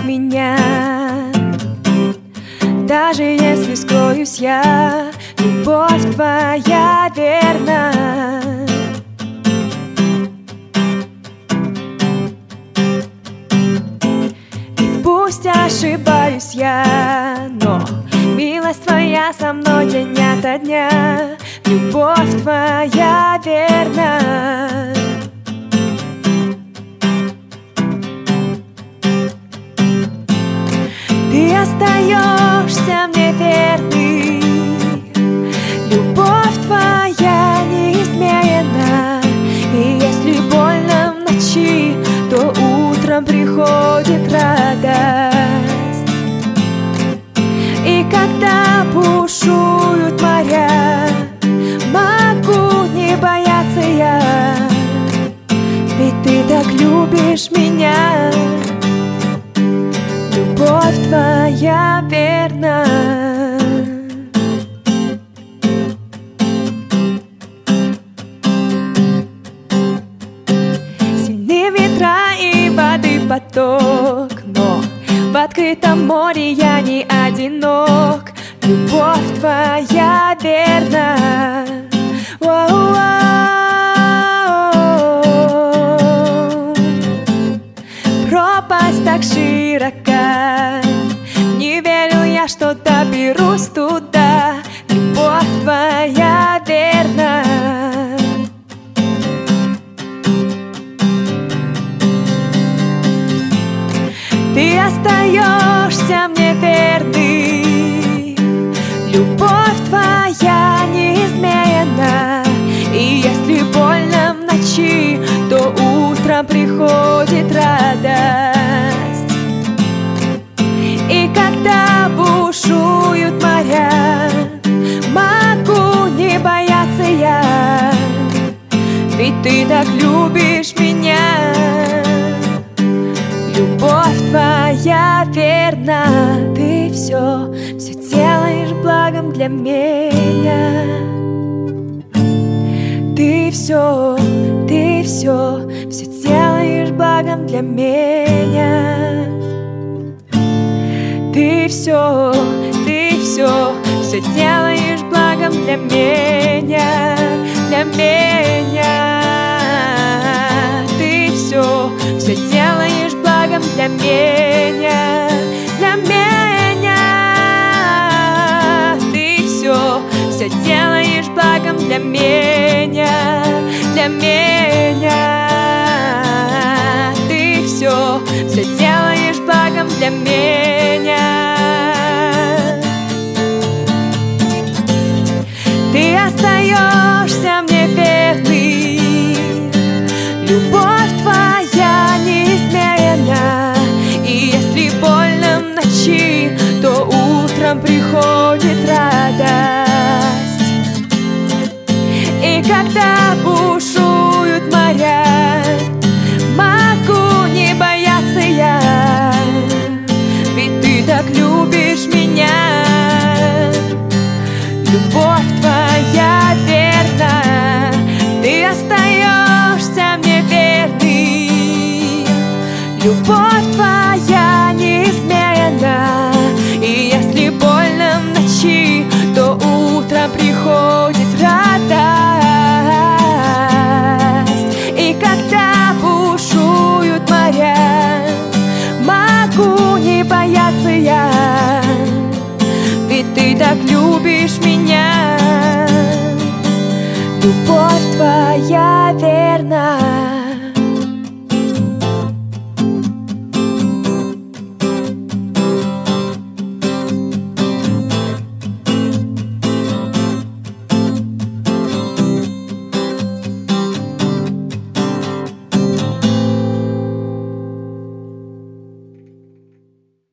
меня. Даже если скроюсь я, любовь твоя верна. И пусть ошибаюсь я, но милость твоя со мной день ото дня. Любовь твоя верна. Ты остаешься мне верный, любовь твоя неизменна. И если больно в ночи, то утром приходит радость. И когда бушуют моря, могу не бояться я, ведь ты так любишь меня. Любовь твоя верна. Сильны ветра и воды поток, но в открытом море я не одинок. Любовь твоя верна. Пропасть так широка, не верил я, что доберусь туда. Любовь твоя верна. Ты остаешься мне верный, любовь твоя неизменна. И если больно в ночи, то утром приходит радость. И когда бушуют моря, могу не бояться я, ведь ты так любишь меня. Любовь твоя верна. Ты все делаешь благом для меня. Ты все делаешь благом для меня. Ты все делаешь благом для меня, для меня. Ты все делаешь благом для меня, для меня. Ты все делаешь благом для меня, для меня. Ты все делаешь благом для меня. Ты остаешься мне верный, любовь твоя неизменна. И если больно в ночи, то утром приходит радость. И когда бушуют моря, могу не бояться я, ведь ты так любишь меня. Любовь твоя верна. Ты остаешься мне верный, любовь